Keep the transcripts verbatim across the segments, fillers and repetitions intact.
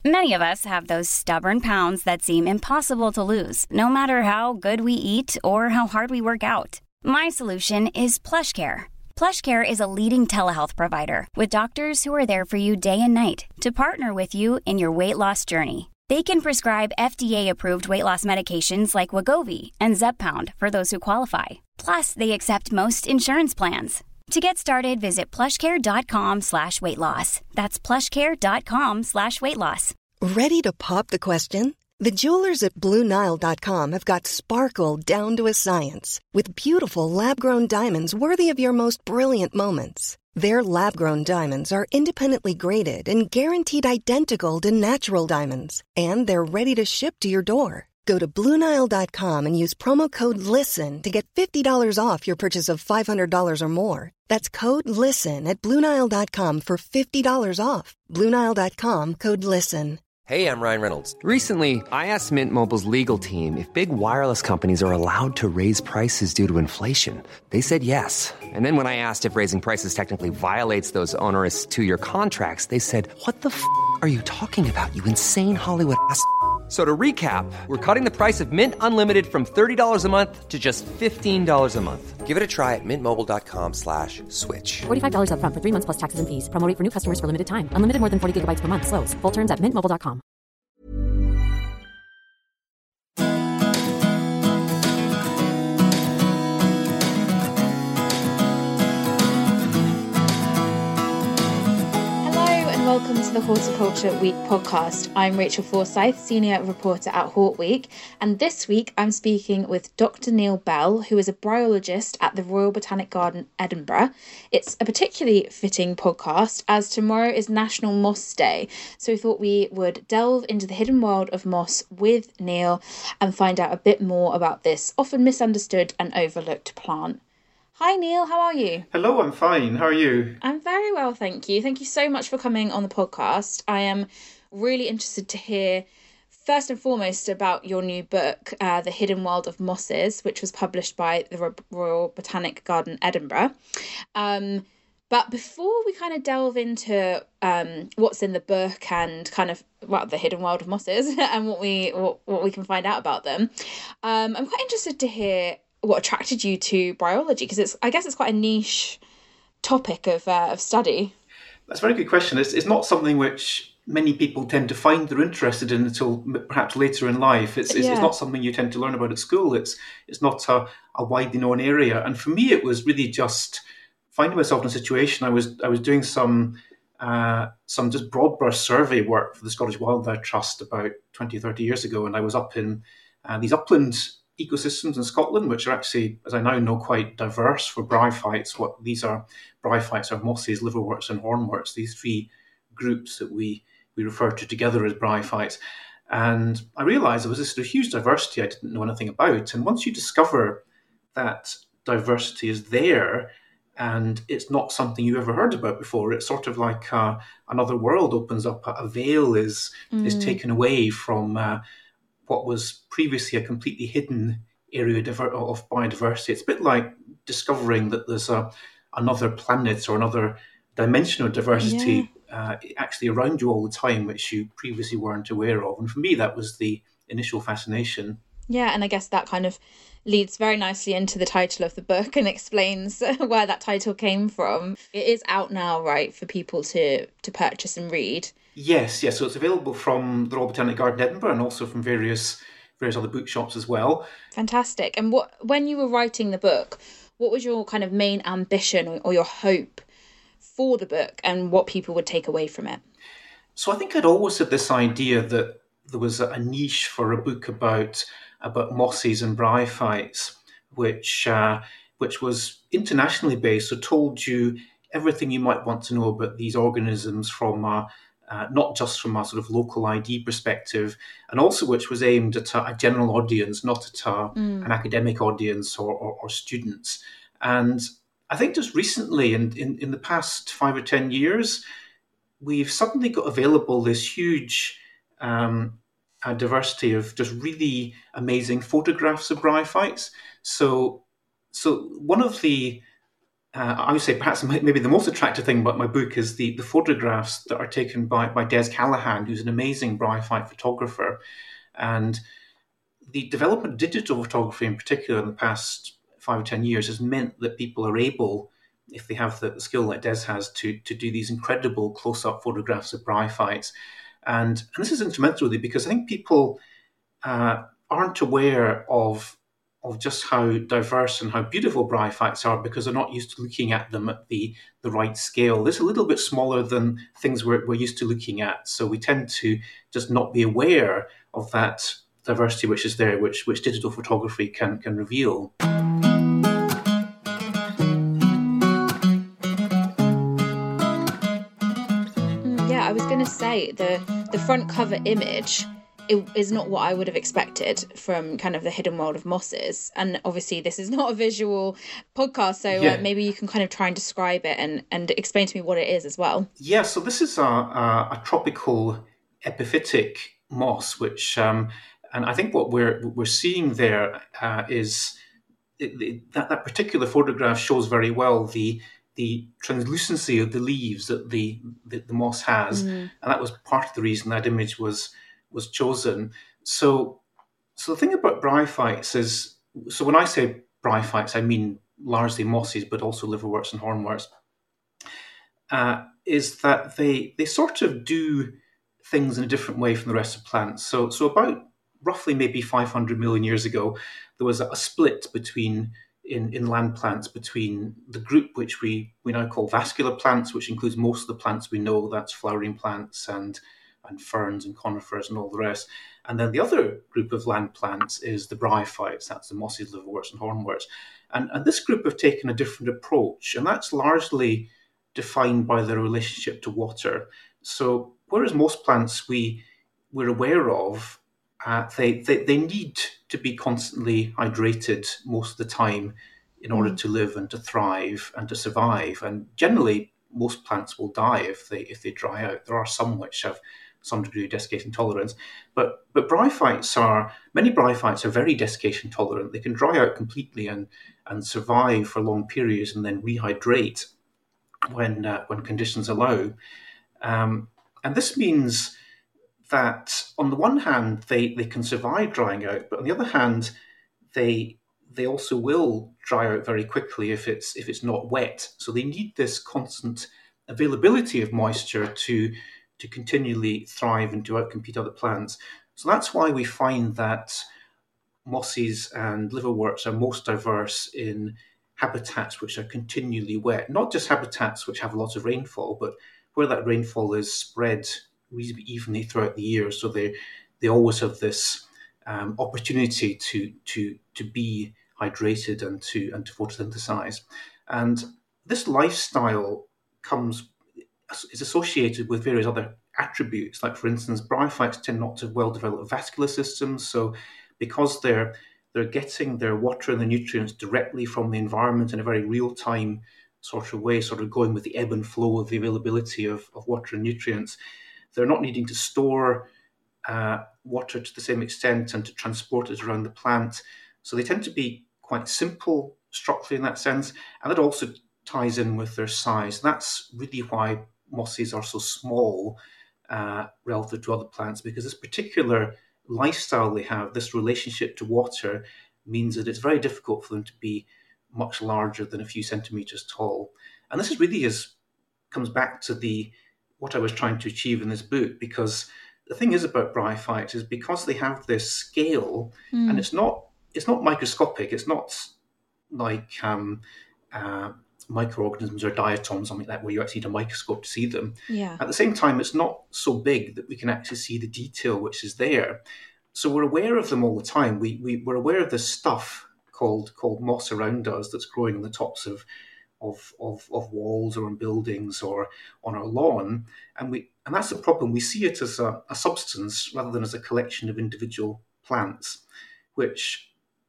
Many of us have those stubborn pounds that seem impossible to lose, no matter how good we eat or how hard we work out. My solution is PlushCare. PlushCare is a leading telehealth provider with doctors who are there for you day and night to partner with you in your weight loss journey. They can prescribe F D A-approved weight loss medications like Wegovy and Zepbound for those who qualify. Plus, they accept most insurance plans. To get started, visit plushcare.com slash weight loss. That's plushcare.com slash weight loss. Ready to pop the question? The jewelers at Blue Nile dot com have got sparkle down to a science with beautiful lab-grown diamonds worthy of your most brilliant moments. Their lab-grown diamonds are independently graded and guaranteed identical to natural diamonds, and they're ready to ship to your door. Go to Blue Nile dot com and use promo code LISTEN to get fifty dollars off your purchase of five hundred dollars or more. That's code LISTEN at Blue Nile dot com for fifty dollars off. Blue Nile dot com, code LISTEN. Hey, I'm Ryan Reynolds. Recently, I asked Mint Mobile's legal team if big wireless companies are allowed to raise prices due to inflation. They said yes. And then when I asked if raising prices technically violates those onerous two-year contracts, they said, what the f*** are you talking about, you insane Hollywood ass f- So to recap, we're cutting the price of Mint Unlimited from thirty dollars a month to just fifteen dollars a month. Give it a try at mintmobile.com slash switch. forty-five dollars up front for three months plus taxes and fees. Promo rate for new customers for limited time. Unlimited more than forty gigabytes per month. Slows full terms at mint mobile dot com. Welcome to the Horticulture Week podcast. I'm Rachel Forsyth, Senior Reporter at Hort Week, and this week I'm speaking with Doctor Neil Bell, who is a bryologist at the Royal Botanic Garden, Edinburgh. It's a particularly fitting podcast as tomorrow is National Moss Day, so we thought we would delve into the hidden world of moss with Neil and find out a bit more about this often misunderstood and overlooked plant. Hi Neil, how are you? Hello, I'm fine. How are you? I'm very well, thank you. Thank you so much for coming on the podcast. I am really interested to hear, first and foremost, about your new book, uh, The Hidden World of Mosses, which was published by the Royal Botanic Garden, Edinburgh. Um, but before we kind of delve into um, what's in the book and kind of, well, the hidden world of mosses and what we what, what we can find out about them, um, I'm quite interested to hear what attracted you to bryology, because it's I guess it's quite a niche topic of uh, of study. That's a very good question. It's, it's not something which many people tend to find they're interested in until perhaps later in life. It's it's, yeah. it's not something you tend to learn about at school. It's it's not a, a widely known area. And for me, it was really just finding myself in a situation. I was I was doing some uh, some just broad brush survey work for the Scottish Wildlife Trust about twenty, thirty years ago, and I was up in uh, these upland ecosystems in Scotland, which are actually, as I now know, quite diverse for bryophytes. What these are, bryophytes are mosses, liverworts, and hornworts. These three groups that we we refer to together as bryophytes. And I realised there was this sort of huge diversity I didn't know anything about. And once you discover that diversity is there, and it's not something you ever heard about before, it's sort of like uh, another world opens up. A veil is mm. is taken away from Uh, what was previously a completely hidden area of biodiversity. It's a bit like discovering that there's a, another planet or another dimension of diversity yeah. uh, actually around you all the time, which you previously weren't aware of. And for me, that was the initial fascination. Yeah, and I guess that kind of leads very nicely into the title of the book and explains where that title came from. It is out now, right, for people to, to purchase and read. Yes, yes. So it's available from the Royal Botanic Garden, Edinburgh, and also from various various other bookshops as well. Fantastic. And what when you were writing the book, what was your kind of main ambition or, or your hope for the book and what people would take away from it? So I think I'd always had this idea that there was a niche for a book about about mosses and bryophytes, which uh, which was internationally based, so told you everything you might want to know about these organisms from a Uh, not just from a sort of local I D perspective, and also which was aimed at a, a general audience, not at a, mm. an academic audience or, or, or students. And I think just recently, in, in, in the past five or ten years, we've suddenly got available this huge um, uh, diversity of just really amazing photographs of bryophytes. So, so one of the uh, I would say perhaps maybe the most attractive thing about my book is the, the photographs that are taken by, by Des Callahan, who's an amazing bryophyte photographer. And the development of digital photography in particular in the past five or ten years has meant that people are able, if they have the skill like Des has, to, to do these incredible close-up photographs of bryophytes. And, and this is instrumental really because I think people uh, aren't aware of of just how diverse and how beautiful bryophytes are because they're not used to looking at them at the, the right scale. It's a little bit smaller than things we're, we're used to looking at. So we tend to just not be aware of that diversity which is there, which which digital photography can, can reveal. Yeah, I was going to say the, the front cover image it is not what I would have expected from kind of the hidden world of mosses. And obviously this is not a visual podcast, so yeah. uh, maybe you can kind of try and describe it and, and explain to me what it is as well. Yeah, so this is a, a, a tropical epiphytic moss, which, um, and I think what we're we're seeing there uh, is it, it, that, that particular photograph shows very well the the translucency of the leaves that the, the, the moss has. Mm. And that was part of the reason that image was was chosen. So, so the thing about bryophytes is, so when I say bryophytes, I mean largely mosses, but also liverworts and hornworts, uh, is that they they sort of do things in a different way from the rest of plants. So, so about roughly maybe five hundred million years ago, there was a, a split between in, in land plants between the group which we, we now call vascular plants, which includes most of the plants we know, that's flowering plants and and ferns and conifers and all the rest. And then the other group of land plants is the bryophytes, that's the mosses, liverworts and hornworts. And, and this group have taken a different approach, and that's largely defined by their relationship to water. So whereas most plants we, we're aware of, uh, they, they, they need to be constantly hydrated most of the time in order mm. to live and to thrive and to survive. And generally, most plants will die if they if they dry out. There are some which have some degree of desiccation tolerance. But but bryophytes are, many bryophytes are very desiccation tolerant. They can dry out completely and, and survive for long periods and then rehydrate when uh, when conditions allow. Um, and this means that on the one hand, they, they can survive drying out, but on the other hand, they they also will dry out very quickly if it's if it's not wet. So they need this constant availability of moisture to to continually thrive and to outcompete other plants. So that's why we find that mosses and liverworts are most diverse in habitats which are continually wet, not just habitats which have lots of rainfall, but where that rainfall is spread reasonably evenly throughout the year. So they they always have this um, opportunity to to to be hydrated and to and to photosynthesize. And this lifestyle comes is associated with various other attributes. Like, for instance, bryophytes tend not to have well-developed vascular systems. So because they're they're getting their water and the nutrients directly from the environment in a very real-time sort of way, sort of going with the ebb and flow of the availability of, of water and nutrients, they're not needing to store uh, water to the same extent and to transport it around the plant. So they tend to be quite simple structurally in that sense. And that also ties in with their size. That's really why mosses are so small uh, relative to other plants, because this particular lifestyle they have, this relationship to water, means that it's very difficult for them to be much larger than a few centimeters tall. And this is really is comes back to the what I was trying to achieve in this book, because the thing is about bryophytes is because they have this scale, mm. and it's not it's not microscopic. It's not like um, uh, microorganisms or diatoms, something like that, where you actually need a microscope to see them. Yeah. At the same time, it's not so big that we can actually see the detail which is there. So we're aware of them all the time. We, we, we're aware of this stuff called called moss around us that's growing on the tops of, of, of, of walls or on buildings or on our lawn. And we and that's the problem. We see it as a, a substance rather than as a collection of individual plants, which,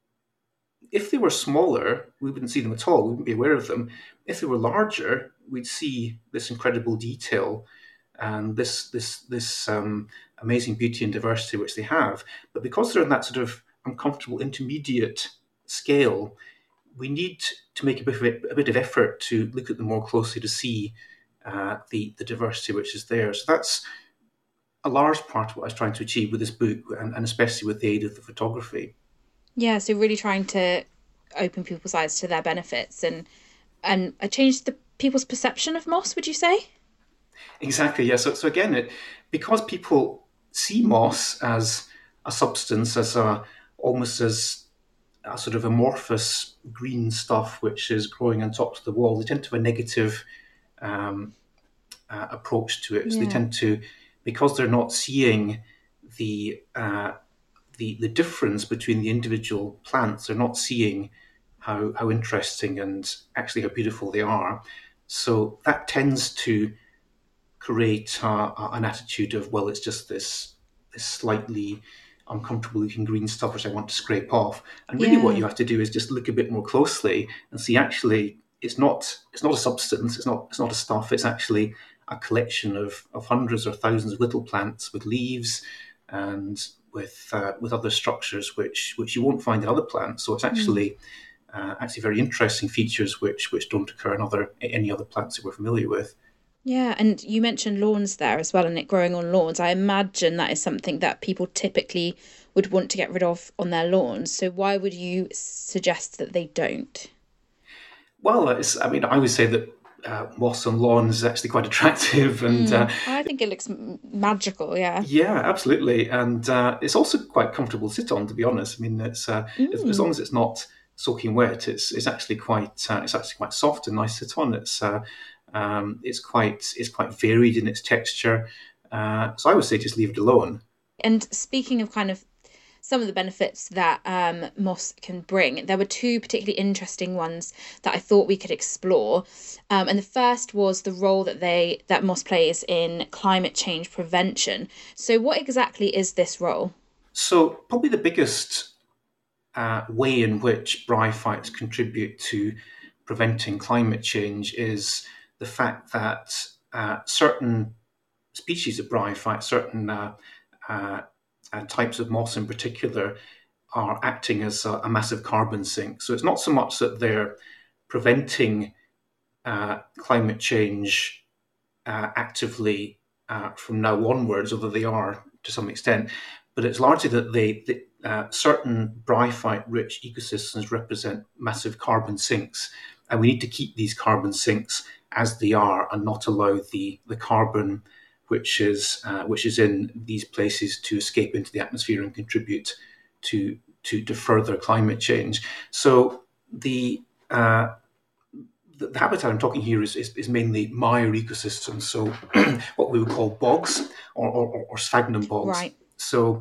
if they were smaller, we wouldn't see them at all. We wouldn't be aware of them. If they were larger, we'd see this incredible detail and this this this um, amazing beauty and diversity which they have. But because they're in that sort of uncomfortable intermediate scale, we need to make a bit of, a bit of effort to look at them more closely to see uh, the, the diversity which is there. So that's a large part of what I was trying to achieve with this book, and, and especially with the aid of the photography. Yeah, so really trying to open people's eyes to their benefits and and change the people's perception of moss, would you say? Exactly, yeah. So, so again, it, because people see moss as a substance, as a almost as a sort of amorphous green stuff which is growing on top of the wall, they tend to have a negative um, uh, approach to it. So yeah. They tend to, because they're not seeing the uh, the the difference between the individual plants, they're not seeing how how interesting and actually how beautiful they are. So that tends to create uh, an attitude of, well, it's just this this slightly uncomfortable looking green stuff which I want to scrape off. And really yeah. what you have to do is just look a bit more closely and see actually it's not it's not a substance, it's not it's not a stuff, it's actually a collection of, of hundreds or thousands of little plants with leaves and with uh, with other structures which which you won't find in other plants. So it's actually mm. uh, actually very interesting features which which don't occur in other any other plants that we're familiar with. Yeah, and you mentioned lawns there as well, and it growing on lawns. I imagine that is something that people typically would want to get rid of on their lawns. So why would you suggest that they don't? Well, it's, I mean, I would say that uh, moss on lawns is actually quite attractive, and mm, uh, I think it looks magical. Yeah, yeah, absolutely, and uh, it's also quite comfortable to sit on. To be honest, I mean, it's uh, mm. as, as long as it's not soaking wet, it's it's actually quite uh, it's actually quite soft and nice to sit on. It's uh, Um, it's quite it's quite varied in its texture, uh, so I would say just leave it alone. And speaking of kind of some of the benefits that um, moss can bring, there were two particularly interesting ones that I thought we could explore. Um, and the first was the role that they that moss plays in climate change prevention. So, what exactly is this role? So, probably the biggest uh, way in which bryophytes contribute to preventing climate change is the fact that uh, certain species of bryophytes, certain uh, uh, uh, types of moss in particular, are acting as a, a massive carbon sink. So it's not so much that they're preventing uh, climate change uh, actively uh, from now onwards, although they are to some extent, but it's largely that they, they uh, certain bryophyte-rich ecosystems represent massive carbon sinks, and we need to keep these carbon sinks as they are and not allow the, the carbon which is uh, which is in these places to escape into the atmosphere and contribute to to, to further climate change. So the, uh, the the habitat I'm talking here is, is, is mainly mire ecosystems, so what we would call bogs or, or, or sphagnum bogs. Right. So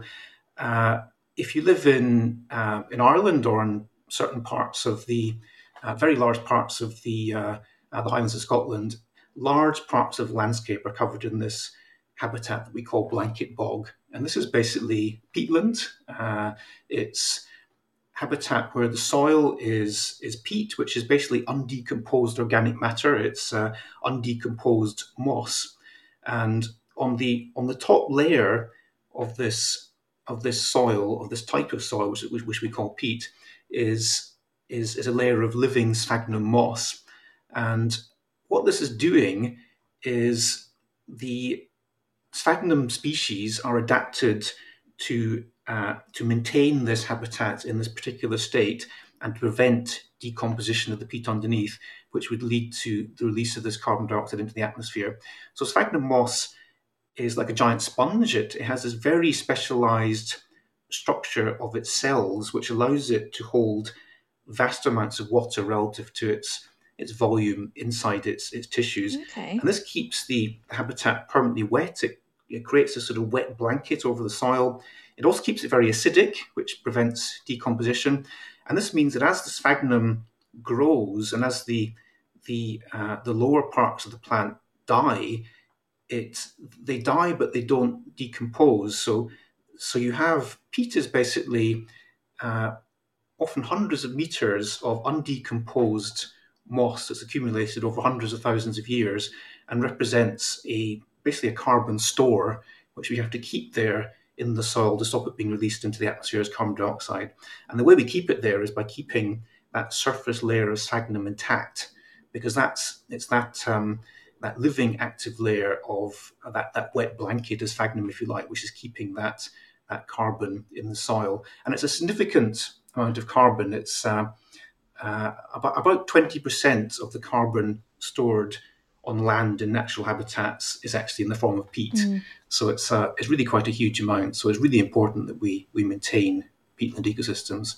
uh, if you live in uh, in Ireland or in certain parts of the uh, very large parts of the uh, Uh, the Highlands of Scotland, large parts of the landscape are covered in this habitat that we call blanket bog. And this is basically peatland. Uh, it's habitat where the soil is, is peat, which is basically undecomposed organic matter. It's uh, undecomposed moss. And on the on the top layer of this of this soil, of this type of soil, which, which we call peat, is, is, is a layer of living sphagnum moss. And what this is doing is the sphagnum species are adapted to uh, to maintain this habitat in this particular state and to prevent decomposition of the peat underneath, which would lead to the release of this carbon dioxide into the atmosphere. So sphagnum moss is like a giant sponge. It, it has this very specialized structure of its cells, which allows it to hold vast amounts of water relative to its its volume inside its its tissues. Okay. And this keeps the habitat permanently wet. It, it creates a sort of wet blanket over the soil. It also keeps it very acidic, which prevents decomposition. And this means that as the sphagnum grows and as the the uh, the lower parts of the plant die, it they die but they don't decompose. So so you have peat is basically uh, often hundreds of meters of undecomposed moss that's accumulated over hundreds of thousands of years and represents a basically a carbon store which we have to keep there in the soil to stop it being released into the atmosphere as carbon dioxide. And the way we keep it there is by keeping that surface layer of sphagnum intact, because that's it's that um, that living active layer of that, that wet blanket of sphagnum, if you like, which is keeping that that carbon in the soil. And it's a significant amount of carbon. It's uh, uh, about, about twenty percent of the carbon stored on land in natural habitats is actually in the form of peat. Mm. So it's uh, it's really quite a huge amount. So it's really important that we we maintain peatland ecosystems.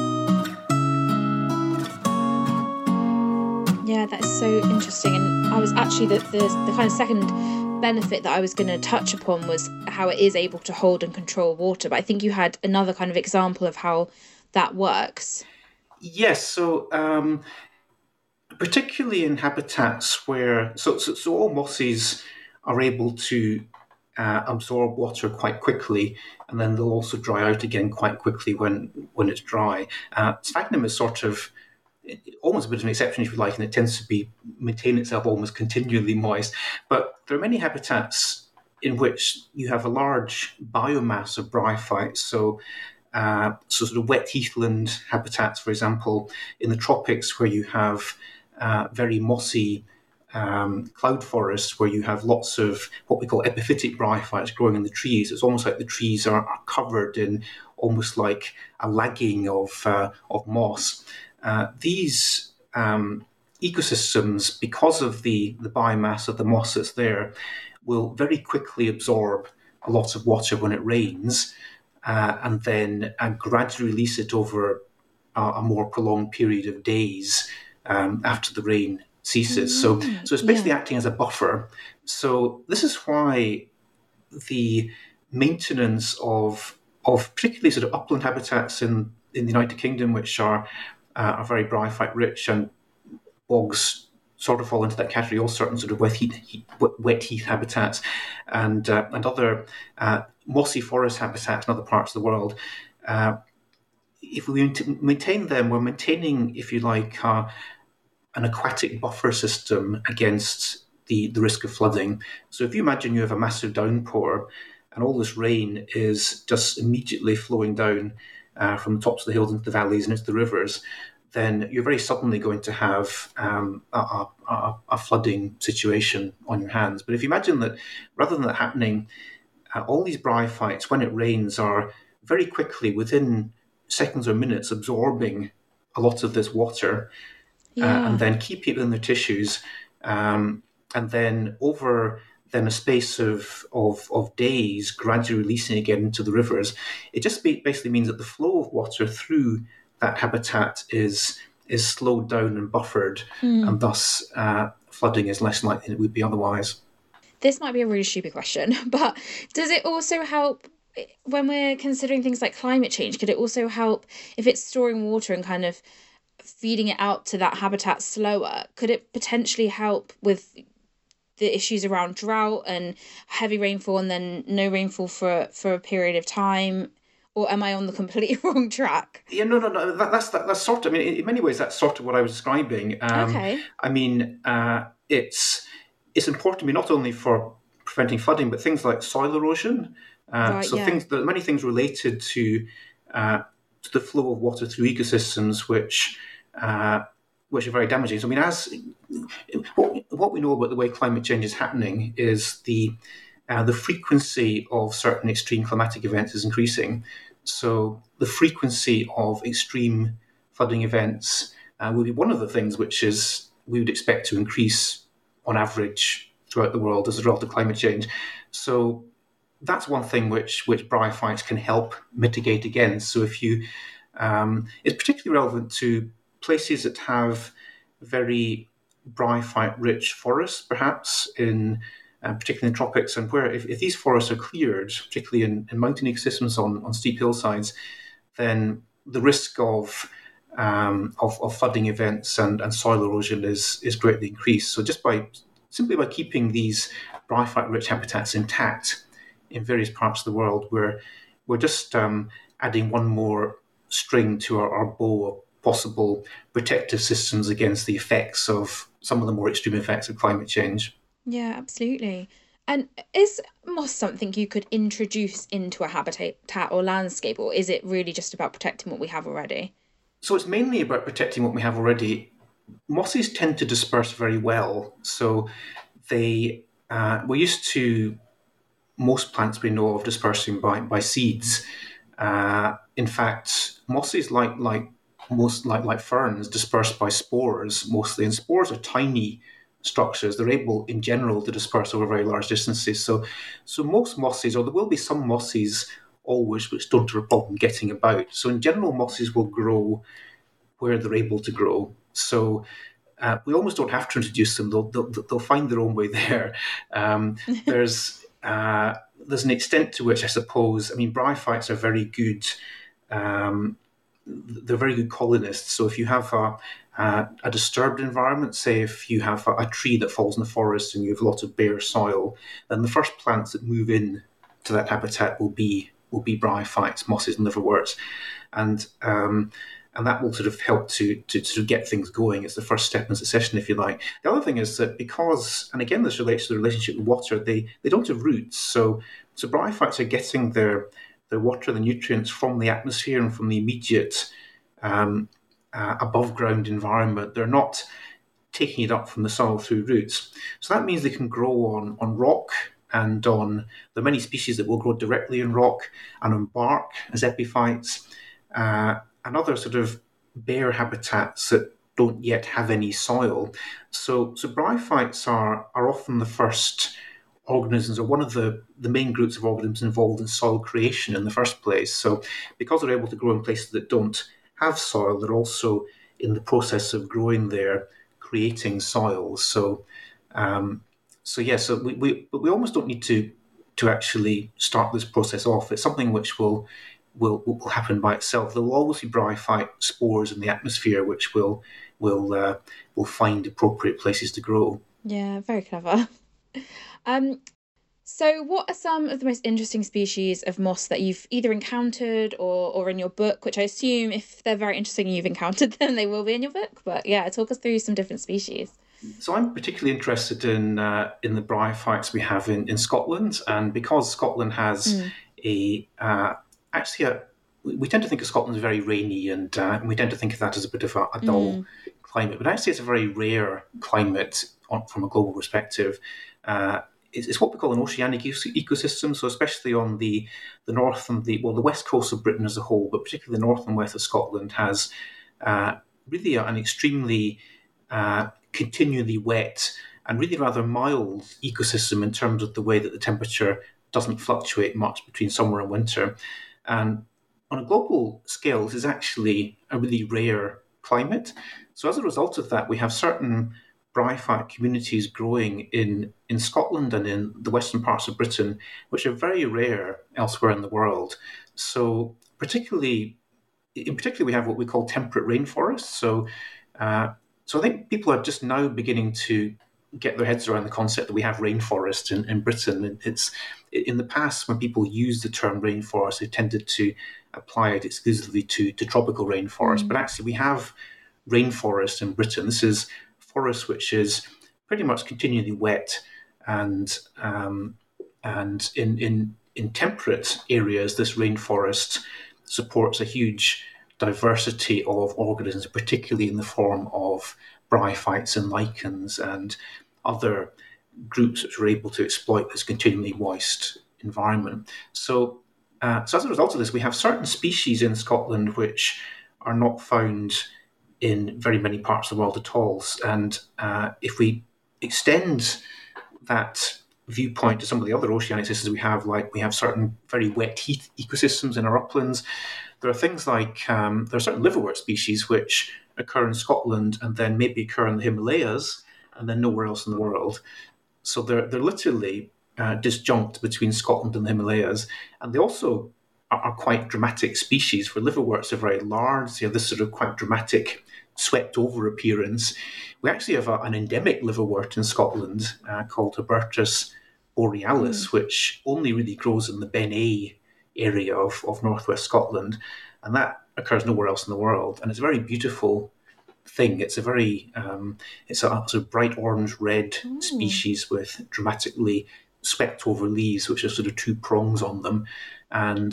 Yeah, that is so interesting. And I was actually, the, the, the kind of second benefit that I was going to touch upon was how it is able to hold and control water. But I think you had another kind of example of how that works. Yes, so um, particularly in habitats where, so, so, so all mosses are able to uh, absorb water quite quickly, and then they'll also dry out again quite quickly when, when it's dry. Uh, sphagnum is sort of almost a bit of an exception, if you like, and it tends to be maintain itself almost continually moist. But there are many habitats in which you have a large biomass of bryophytes. So, uh, so sort of wet heathland habitats, for example, in the tropics, where you have uh, very mossy um, cloud forests, where you have lots of what we call epiphytic bryophytes growing in the trees. It's almost like the trees are, are covered in almost like a lagging of uh, of moss. Uh, these um, ecosystems, because of the, the biomass of the moss that's there, will very quickly absorb a lot of water when it rains, uh, and then uh, gradually release it over a, a more prolonged period of days um, after the rain ceases. Mm-hmm. So, so it's basically yeah. acting as a buffer. So this is why the maintenance of of particularly sort of upland habitats in, in the United Kingdom, which are Uh, are very bryophyte rich, and bogs sort of fall into that category, all certain sort of wet heath, heat, wet heath habitats, and uh, and other uh, mossy forest habitats in other parts of the world. Uh, if we maintain them, we're maintaining, if you like, uh, an aquatic buffer system against the, the risk of flooding. So if you imagine you have a massive downpour, and all this rain is just immediately flowing down Uh, from the tops of the hills into the valleys and into the rivers, then you're very suddenly going to have um, a, a, a flooding situation on your hands. But if you imagine that rather than that happening, uh, all these bryophytes, when it rains, are very quickly, within seconds or minutes, absorbing a lot of this water, yeah. uh, and then keeping it in their tissues, um, and then over then a space of, of, of days, gradually releasing again into the rivers. It just basically means that the flow of water through that habitat is is slowed down and buffered, mm. and thus uh, flooding is less likely than it would be otherwise. This might be a really stupid question, but does it also help when we're considering things like climate change? Could it also help if it's storing water and kind of feeding it out to that habitat slower? Could it potentially help with the issues around drought and heavy rainfall and then no rainfall for for a period of time? Or am I on the completely wrong track? Yeah, no, no, no. That, that's that, that's sort of. I mean, in many ways, that's sort of what I was describing. Um, okay. I mean, uh, it's it's important to me not only for preventing flooding, but things like soil erosion. Uh, right, so yeah. things, there are many things related to uh, to the flow of water through ecosystems, which uh, which are very damaging. So, I mean, as what, what we know about the way climate change is happening is the Uh, the frequency of certain extreme climatic events is increasing. So the frequency of extreme flooding events uh, will be one of the things which is we would expect to increase on average throughout the world as a result of climate change. So that's one thing which which bryophytes can help mitigate against. So if you, um, it's particularly relevant to places that have very bryophyte-rich forests, perhaps in Uh, particularly in the tropics, and where if, if these forests are cleared, particularly in, in mountain ecosystems on, on steep hillsides, then the risk of um, of, of flooding events and, and soil erosion is is greatly increased. So just by simply by keeping these bryophyte-rich habitats intact in various parts of the world, we're we're just um, adding one more string to our, our bow of possible protective systems against the effects of some of the more extreme effects of climate change. Yeah, absolutely. And is moss something you could introduce into a habitat or landscape, or is it really just about protecting what we have already? So it's mainly about protecting what we have already. Mosses tend to disperse very well. So they uh, we're used to most plants we know of dispersing by, by seeds. Uh, in fact, mosses, like like most like like ferns, disperse by spores mostly, and spores are tiny structures. They're able, in general, to disperse over very large distances. So, so most mosses, or there will be some mosses always, which don't have a problem getting about. So, in general, mosses will grow where they're able to grow. So. Uh, we almost don't have to introduce them; they'll they'll, they'll find their own way there. Um, there's uh, there's an extent to which, I suppose, I mean, bryophytes are very good. Um, they're very good colonists. So if you have a, a, a disturbed environment, say if you have a, a tree that falls in the forest and you have a lot of bare soil, then the first plants that move in to that habitat will be will be bryophytes, mosses, and liverworts, and um, and that will sort of help to, to sort of get things going. It's the first step in succession, if you like. The other thing is that because, and again, this relates to the relationship with water, they, they don't have roots. So, so bryophytes are getting their, their water, the nutrients from the atmosphere and from the immediate um, uh, above ground environment. They're not taking it up from the soil through roots. So that means they can grow on, on rock and on, there are many species that will grow directly in rock and on bark as epiphytes. Uh, and other sort of bare habitats that don't yet have any soil. So, so bryophytes are, are often the first organisms, or one of the, the main groups of organisms involved in soil creation in the first place. So because they're able to grow in places that don't have soil, they're also in the process of growing there, creating soil. So, um, so yeah, so we, we, but we almost don't need to, to actually start this process off. It's something which will Will, will happen by itself. There will always be bryophyte spores in the atmosphere, which will will uh, will find appropriate places to grow. Yeah, very clever. Um, so, what are some of the most interesting species of moss that you've either encountered or or in your book? Which I assume, if they're very interesting and you've encountered them, they will be in your book. But yeah, talk us through some different species. So I'm particularly interested in uh, in the bryophytes we have in, in Scotland, and because Scotland has mm. a uh, Actually, uh, we tend to think of Scotland as very rainy, and, uh, and we tend to think of that as a bit of a, a dull mm. climate. But actually, it's a very rare climate on, from a global perspective. Uh, it's, it's what we call an oceanic ecosystem. So, especially on the, the north and the well, the west coast of Britain as a whole, but particularly the north and west of Scotland, has uh, really an extremely uh, continually wet and really rather mild ecosystem in terms of the way that the temperature doesn't fluctuate much between summer and winter. And on a global scale, this is actually a really rare climate. So as a result of that, we have certain bryophyte communities growing in, in Scotland and in the western parts of Britain, which are very rare elsewhere in the world. So particularly, in particular, we have what we call temperate rainforests. So, uh, so I think people are just now beginning to get their heads around the concept that we have rainforest in, in Britain. It's in the past, when people used the term rainforest, they tended to apply it exclusively to, to tropical rainforest. Mm. But actually, we have rainforest in Britain. This is forest which is pretty much continually wet, and um, and in, in in temperate areas, this rainforest supports a huge diversity of organisms, particularly in the form of bryophytes and lichens and other groups which are able to exploit this continually moist environment. So, uh, so as a result of this, we have certain species in Scotland which are not found in very many parts of the world at all. And uh, if we extend that viewpoint to some of the other oceanic systems we have, like we have certain very wet heath ecosystems in our uplands, there are things like, um, there are certain liverwort species which occur in Scotland and then maybe occur in the Himalayas and then nowhere else in the world. So they're, they're literally uh, disjunct between Scotland and the Himalayas. And they also are, are quite dramatic species, where liverworts are very large. They have this sort of quite dramatic swept over appearance. We actually have a, an endemic liverwort in Scotland uh, called Hubertus borealis, mm. which only really grows in the Ben A area of, of northwest Scotland. And that occurs nowhere else in the world. And it's a very beautiful thing. It's a very, um, it's a sort of bright orange red mm. species with dramatically swept over leaves, which have sort of two prongs on them. And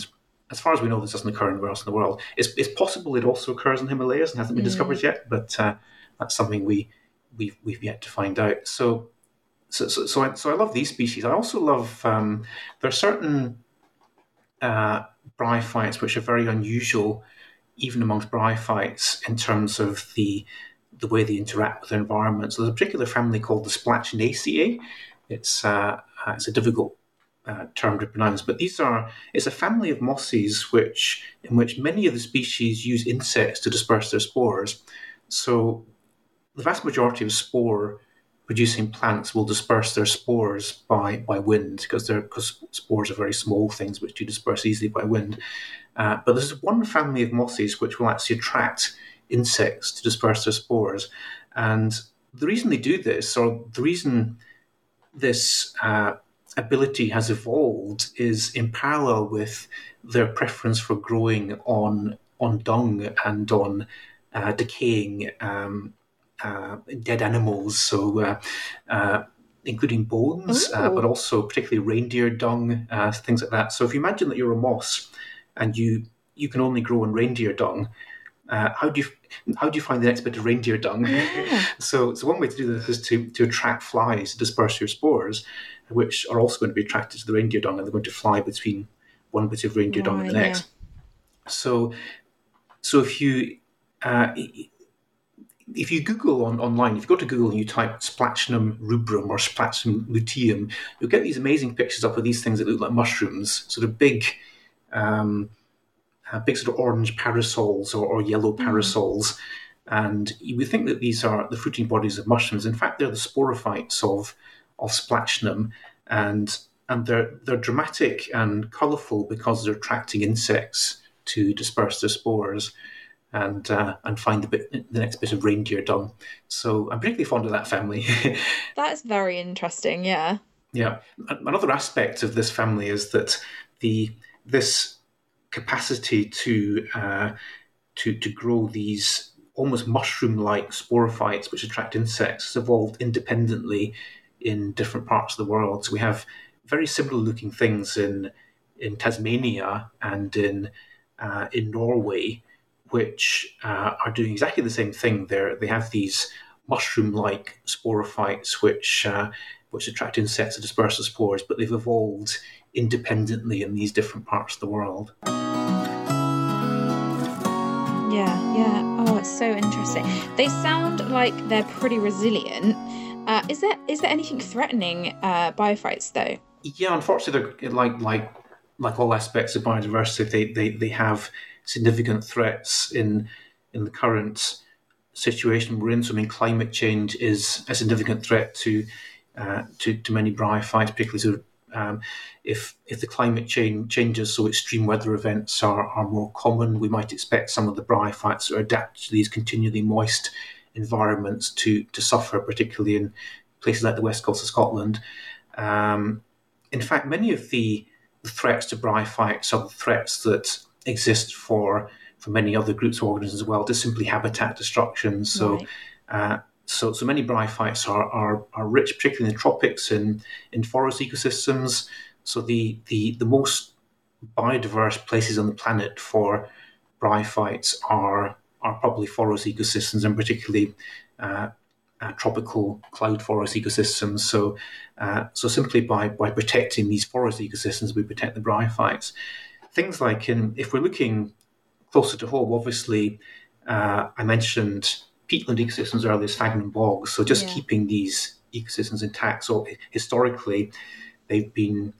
as far as we know, this doesn't occur anywhere else in the world. It's, it's possible it also occurs in the Himalayas and hasn't been mm. discovered yet, but uh, that's something we we've we've yet to find out. So, so so so I, so I love these species. I also love um, there are certain uh, bryophytes which are very unusual, even amongst bryophytes, in terms of the the way they interact with their environment. So there's a particular family called the Splachinaceae. It's uh, it's a difficult uh, term to pronounce, but these are it's a family of mosses which in which many of the species use insects to disperse their spores. So the vast majority of spore producing plants will disperse their spores by, by wind because they're because spores are very small things which do disperse easily by wind. Uh, but there's one family of mosses which will actually attract insects to disperse their spores. And the reason they do this, or the reason this uh, ability has evolved, is in parallel with their preference for growing on on dung and on uh, decaying um, uh, dead animals, so uh, uh, including bones, uh, but also particularly reindeer dung, uh, things like that. So if you imagine that you're a moss and you you can only grow on reindeer dung, Uh, how do you how do you find the next bit of reindeer dung? Yeah. so, so one way to do this is to, to attract flies to disperse your spores, which are also going to be attracted to the reindeer dung, and they're going to fly between one bit of reindeer dung and the next. Yeah. So, so if you uh, if you Google on online, if you go to Google and you type Splatchnum rubrum or Splatchnum luteum, you'll get these amazing pictures up of these things that look like mushrooms, sort of big. Um, Uh, big sort of orange parasols or, or yellow parasols. Mm. And we think that these are the fruiting bodies of mushrooms. In fact, they're the sporophytes of, of Splatchnum. And and they're, they're dramatic and colourful because they're attracting insects to disperse their spores and uh, and find the, bit, the next bit of reindeer dung. So I'm particularly fond of that family. That's very interesting, yeah. Yeah. Another aspect of this family is that the this... capacity to uh, to to grow these almost mushroom-like sporophytes which attract insects has evolved independently in different parts of the world. So we have very similar-looking things in in Tasmania and in uh, in Norway, which uh, are doing exactly the same thing. They they have these mushroom-like sporophytes which uh, which attract insects to disperse the spores, but they've evolved independently in these different parts of the world. Yeah, yeah. Oh, it's so interesting. They sound like they're pretty resilient. Uh, is there is there anything threatening uh, biophytes though? Yeah, unfortunately, they're like like like all aspects of biodiversity, they they, they have significant threats in in the current situation we're in. So, I mean, climate change is a significant threat to uh, to to many biophytes, particularly sort of Um, if if the climate change changes, so extreme weather events are, are more common, we might expect some of the bryophytes that are adapted to these continually moist environments to to suffer, particularly in places like the west coast of Scotland. Um, in fact, many of the, the threats to bryophytes are the threats that exist for for many other groups of organisms as well, just simply habitat destruction. So. Right. Uh, So, so many bryophytes are, are, are rich, particularly in the tropics, in, in forest ecosystems. So the, the, the most biodiverse places on the planet for bryophytes are are probably forest ecosystems, and particularly uh, uh, tropical cloud forest ecosystems. So, uh, so simply by by protecting these forest ecosystems, we protect the bryophytes. Things like in, if we're looking closer to home, obviously, uh, I mentioned peatland ecosystems earlier, sphagnum bogs. So just yeah. keeping these ecosystems intact. So historically, they've been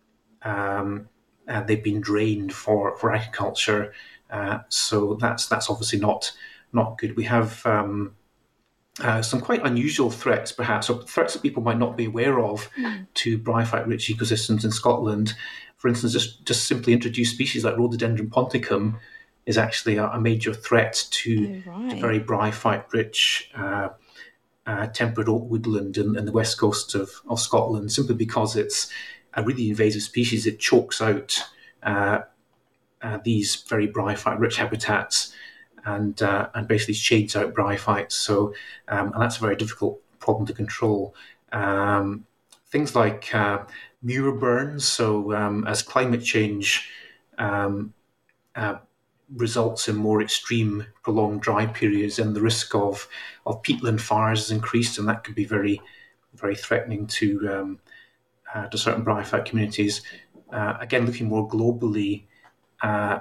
um, uh, they've been drained for for agriculture. Uh, so that's that's obviously not not good. We have um, uh, some quite unusual threats, perhaps, or threats that people might not be aware of mm. to bryophyte-rich ecosystems in Scotland. For instance, just just simply introduced species like Rhododendron ponticum is actually a, a major threat to, oh, right. to very bryophyte-rich uh, uh, temperate oak woodland in, in the west coast of, of Scotland, simply because it's a really invasive species. It chokes out uh, uh, these very bryophyte-rich habitats and uh, and basically shades out bryophytes. So, um, and that's a very difficult problem to control. Um, things like uh, muir burns. So, um, as climate change um, uh, results in more extreme, prolonged dry periods, and the risk of, of peatland fires is increased, and that could be very, very threatening to um, uh, to certain bryophyte communities. Uh, again, looking more globally, uh,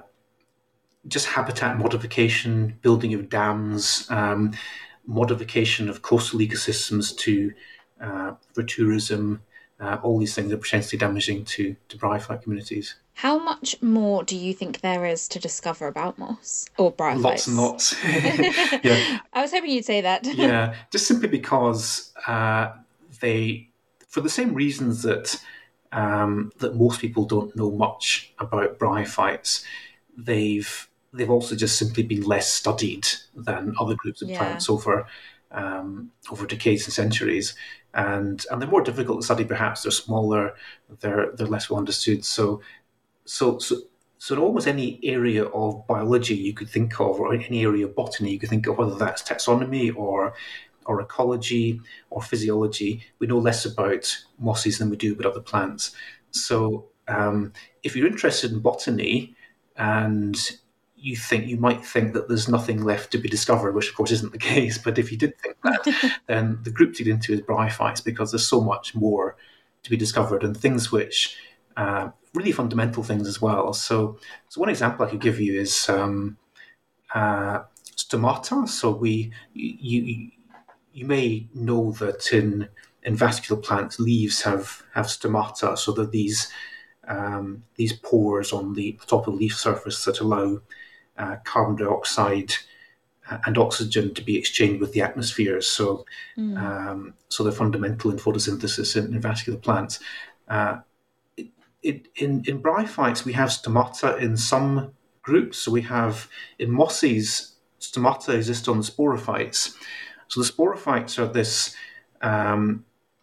just habitat modification, building of dams, um, modification of coastal ecosystems to uh, for tourism. Uh, all these things are potentially damaging to, to bryophyte communities. How much more do you think there is to discover about moss or bryophytes? Lots and lots. Yeah. I was hoping you'd say that. Yeah, just simply because uh, they, for the same reasons that um, that most people don't know much about bryophytes, they've they've also just simply been less studied than other groups of yeah. plants over um, over decades and centuries. And and they're more difficult to study. Perhaps they're smaller, they're they're less well understood. So, so so so in almost any area of biology you could think of, or any area of botany you could think of, whether that's taxonomy or or ecology or physiology, we know less about mosses than we do about other plants. So, um, if you're interested in botany and you think you might think that there's nothing left to be discovered, which of course isn't the case. But if you did think that, then the group to get into is bryophytes, because there's so much more to be discovered, and things which uh, really fundamental things as well. So, so one example I could give you is um, uh, stomata. So we you, you you may know that in in vascular plants, leaves have have stomata. So that these um, these pores on the top of the leaf surface that allow Uh, carbon dioxide and oxygen to be exchanged with the atmosphere. So, mm. um, so they're fundamental in photosynthesis in, in vascular plants. Uh, it, it, in, in bryophytes, we have stomata in some groups. So we have, in mosses, stomata exist on the sporophytes. So the sporophytes are this, um,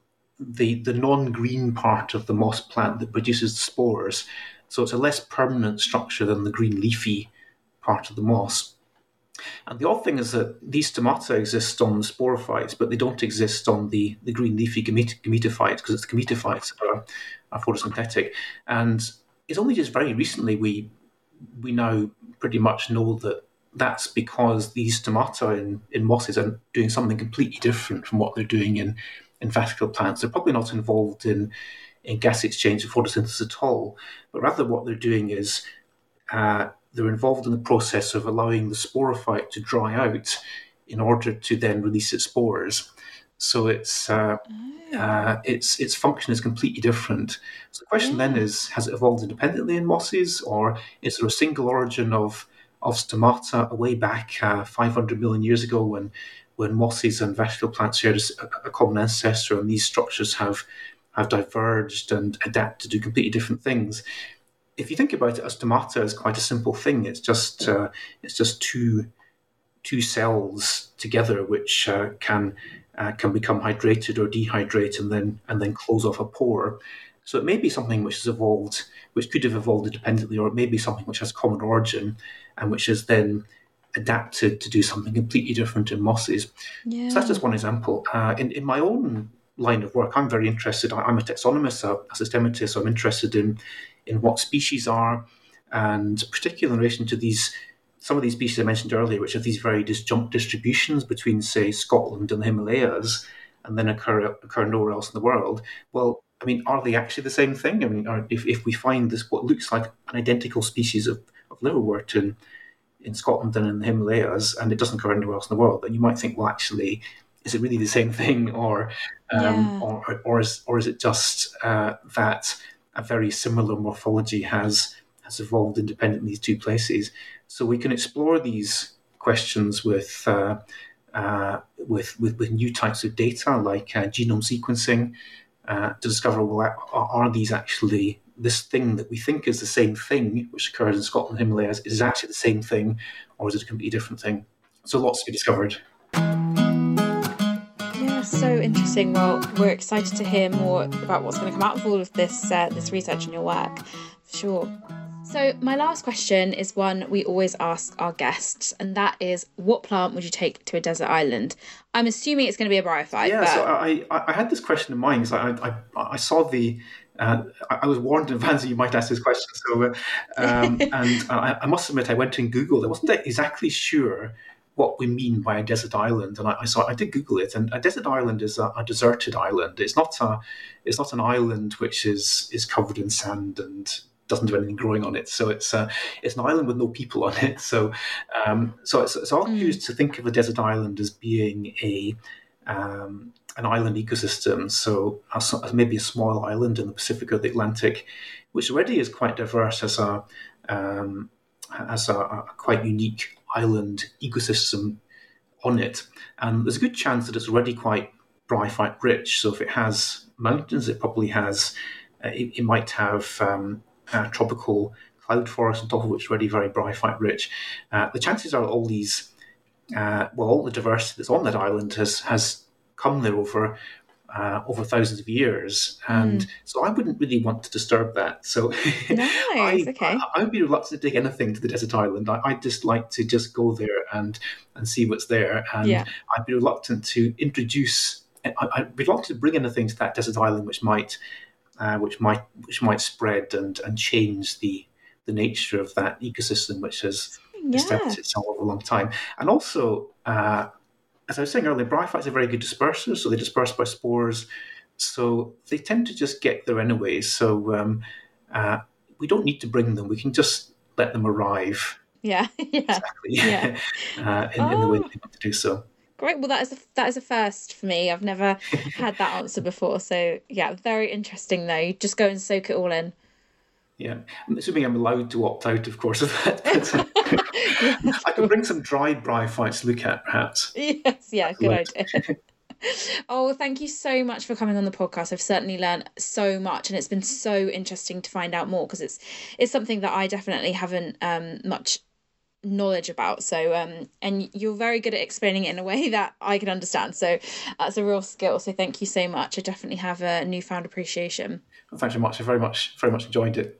the, the non-green part of the moss plant that produces the spores. So it's a less permanent structure than the green leafy part of the moss. And the odd thing is that these stomata exist on the sporophytes, but they don't exist on the, the green leafy gamet- gametophytes, because it's the gametophytes that are, are photosynthetic. And it's only just very recently we we now pretty much know that that's because these stomata in, in mosses are doing something completely different from what they're doing in, in vascular plants. They're probably not involved in, in gas exchange or photosynthesis at all, but rather what they're doing is uh, they're involved in the process of allowing the sporophyte to dry out in order to then release its spores. So it's uh, oh. uh, its its function is completely different. So the question yeah. then is, has it evolved independently in mosses, or is there a single origin of of stomata way back uh, five hundred million years ago when when mosses and vascular plants shared a, a common ancestor, and these structures have have diverged and adapted to do completely different things? If you think about it, a stomata is quite a simple thing. It's just uh, it's just two two cells together which uh, can uh, can become hydrated or dehydrate and then and then close off a pore. So it may be something which has evolved, which could have evolved independently, or it may be something which has common origin and which has then adapted to do something completely different in mosses. Yeah. So that's just one example. Uh, in in my own line of work, I'm very interested. I'm a taxonomist, a, a systematist. So I'm interested in in what species are, and particularly in relation to these, some of these species I mentioned earlier, which have these very disjunct distributions between, say, Scotland and the Himalayas, and then occur occur nowhere else in the world. Well, I mean, are they actually the same thing? I mean, are, if if we find this what looks like an identical species of, of liverwort in in Scotland and in the Himalayas, and it doesn't occur anywhere else in the world, then you might think, well, actually, is it really the same thing, or um, yeah. or or is or is it just uh, that a very similar morphology has has evolved independently in these two places? So we can explore these questions with uh, uh, with, with with new types of data, like uh, genome sequencing, uh, to discover, well, are, are these actually this thing that we think is the same thing, which occurs in Scotland and Himalayas, is it actually the same thing, or is it a completely different thing? So lots to be discovered. So interesting. Well, we're excited to hear more about what's going to come out of all of this uh, this research and your work, for sure. So my last question is one we always ask our guests, and that is, what plant would you take to a desert island? I'm assuming it's going to be a bryophyte. Yeah, but... so I, I I had this question in mind because I, I I saw the Uh, I, I was warned in advance that you might ask this question. So, uh, um, and I, I must admit, I went and Googled. I wasn't exactly sure what we mean by a desert island, and I, I saw I did Google it. And a desert island is a, a deserted island. It's not a, it's not an island which is is covered in sand and doesn't have anything growing on it. So it's uh, it's an island with no people on it. So um, so it's, so I'll mm. choose to think of a desert island as being a um, an island ecosystem. So a, maybe a small island in the Pacific or the Atlantic, which already is quite diverse as a um, as a, a quite unique island ecosystem on it. And there's a good chance that it's already quite bryophyte rich. So if it has mountains, it probably has. Uh, it, it might have um, uh, tropical cloud forest on top of which is already very bryophyte rich. Uh, the chances are all these, uh, well, all the diversity that's on that island has has come there over uh, over thousands of years, and mm. so I wouldn't really want to disturb that. So nice, I, okay. I, I would be reluctant to take anything to the desert island. I, I'd just like to just go there and and see what's there, and yeah. I'd be reluctant to introduce. I, I'd be reluctant to bring anything to that desert island which might. Uh, which might which might spread and, and change the the nature of that ecosystem, which has yeah. established itself over a long time. And also, uh, as I was saying earlier, bryophytes are very good dispersers, so they disperse by spores. So they tend to just get there anyway. So um, uh, we don't need to bring them; we can just let them arrive. Yeah, yeah, exactly. Yeah. uh, in, oh. in the way they want to do so. Great. Well, that is a, that is a first for me. I've never had that answer before. So, yeah, very interesting, though. You just go and soak it all in. Yeah. I'm assuming I'm allowed to opt out, of course, of that. But, yeah, I could bring some dried bryophytes to look at, perhaps. Yes, yeah, good idea. Oh, thank you so much for coming on the podcast. I've certainly learned so much, and it's been so interesting to find out more, because it's it's something that I definitely haven't um, much knowledge about. So um and you're very good at explaining it in a way that I can understand, so that's a real skill. So thank you so much. I definitely have a newfound appreciation. Well, thanks so much. I very much very much enjoyed it.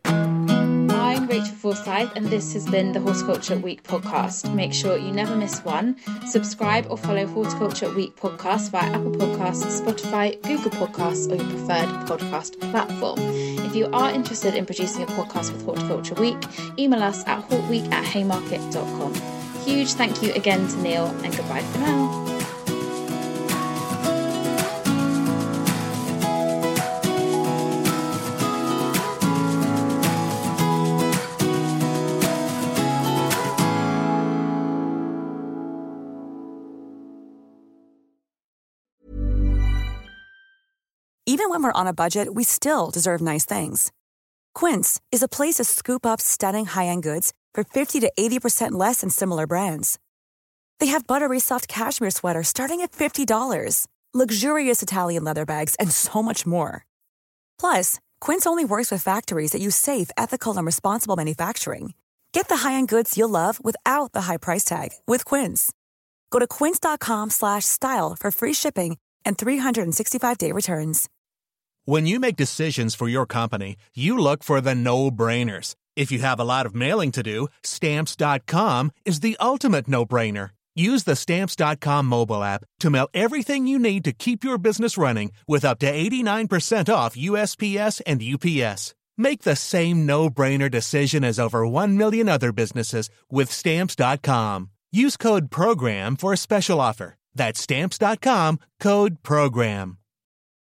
I'm Rachel Forsyth, and this has been the Horticulture Week podcast. Make sure you never miss one. Subscribe or follow Horticulture Week podcast via Apple Podcasts, Spotify, Google Podcasts, or your preferred podcast platform. If you are interested in producing a podcast with Horticulture Week, email us at hortweek at haymarket dot com. Huge thank you again to Neil, and goodbye for now. Even when we're on a budget, we still deserve nice things. Quince is a place to scoop up stunning high-end goods for fifty to eighty percent less than similar brands. They have buttery soft cashmere sweaters starting at fifty dollars, luxurious Italian leather bags, and so much more. Plus, Quince only works with factories that use safe, ethical, and responsible manufacturing. Get the high-end goods you'll love without the high price tag with Quince. Go to quince.com slash style for free shipping and three sixty-five day returns. When you make decisions for your company, you look for the no-brainers. If you have a lot of mailing to do, Stamps dot com is the ultimate no-brainer. Use the Stamps dot com mobile app to mail everything you need to keep your business running with up to eighty-nine percent off U S P S and U P S. Make the same no-brainer decision as over one million other businesses with Stamps dot com. Use code PROGRAM for a special offer. That's Stamps dot com, code PROGRAM.